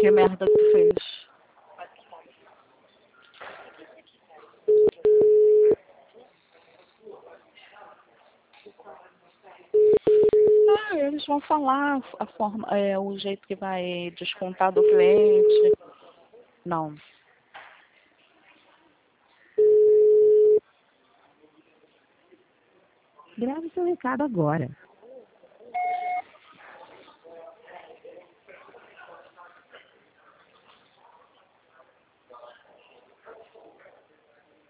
Que merda que tu fez? Ah, eles vão falar a forma, o jeito que vai descontar do cliente. Não. Grave seu recado agora.